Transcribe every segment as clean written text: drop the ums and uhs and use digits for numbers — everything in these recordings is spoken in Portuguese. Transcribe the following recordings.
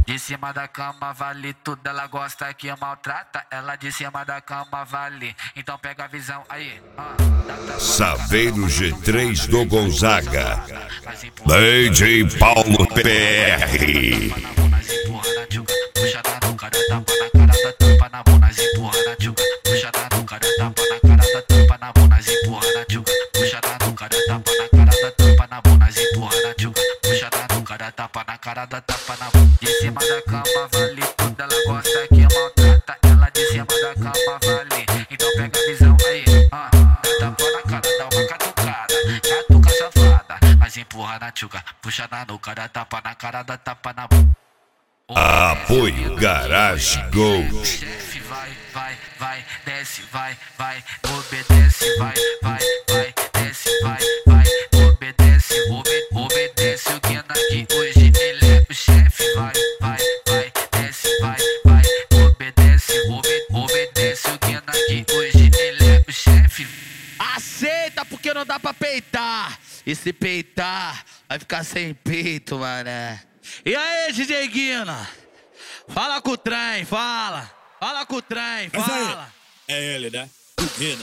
De cima da cama vale tudo, ela gosta que maltrata. Ela de cima da cama vale, então pega a visão aí. Saveiro G3 do Gonzaga, DJ Paulo PR. Puxa na nuca, dá tapa na cara, dá tapa na bunda, empurra na tchuca. Puxa na nuca, dá tapa na cara, dá tapa na bunda, empurra na tchuca. Puxa na nuca, dá tapa na cara, dá tapa na bunda, empurra na tchuca. Puxa na nuca, dá tapa na cara, dá tapa na bunda. De cima da cama vale tudo, ela gosta que maltrata. Ela de cima da cama vale, então pega a visão aí. Dá tapa na cara, dá uma catucada, catuca safada, mas empurra na tchuca. Puxa na nuca, dá tapa na cara, dá tapa na bunda. Apoio Garage Gold. Chefe vai, desce, vai, obedece, vai, desce, vai, obedece, obedece o Guina que hoje ele é o chefe, vai, desce, vai, obedece, obedece o Guina que hoje ele é o chefe. Aceita porque não dá pra peitar. E se peitar, vai ficar sem peito, mané. E aí, DJ Guina? Fala com o trem, fala. Fala com o trem, fala. É ele, né? Guina.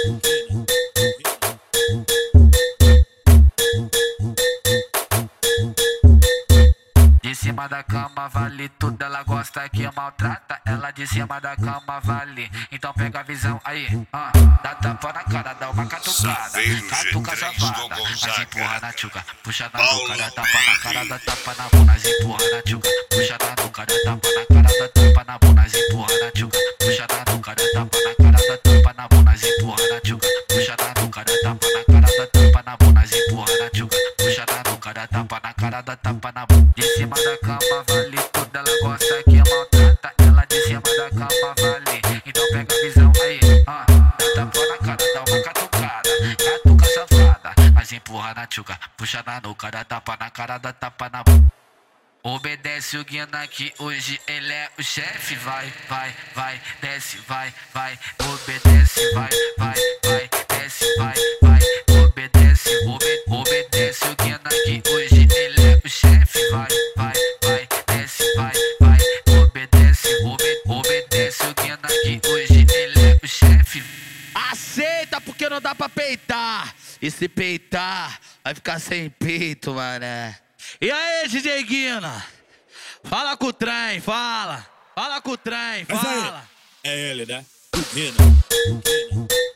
De cima da cama vale tudo, ela gosta que maltrata. Ela de cima da cama vale, então pega a visão aí. Dá tapa na cara, dá uma catucada, catuca safada, mas empurra na tchuca. Puxa na nuca, dá tapa na cara, dá tapa na bunda, empurra na tchuca. Puxa na nuca, dá tapa na cara, dá tapa na bunda, empurra na tchuca. Puxa na nuca, dá tapa na cara, dá tapa na bunda, empurra na tchuca. Puxa na nuca, dá tapa na cara, dá tapa na bunda, empurra na tchuca. Puxa na nuca, dá tapa na cara, dá tapa na bunda. De cima da cama vale tudo, ela gosta que maltrata. Ela de cima da cama vale, então pega a visão aí. Dá tapa na cara, dá uma catucada, catuca safada, mas empurra na tchuca. Puxa na nuca, dá tapa na cara, dá tapa na bunda. Obedece o Guina que hoje ele é o chefe, vai, desce, vai, obedece, vai, desce, vai, obedece, obedece o Guina que hoje ele é o chefe, vai, desce, vai, obedece, obedece o Guina que hoje ele é o chefe. Aceita porque não dá pra peitar. E se peitar, vai ficar sem peito, mané. E aí, DJ Guina? Fala com o trem, fala. Fala com o trem, fala. É ele, né? Guina.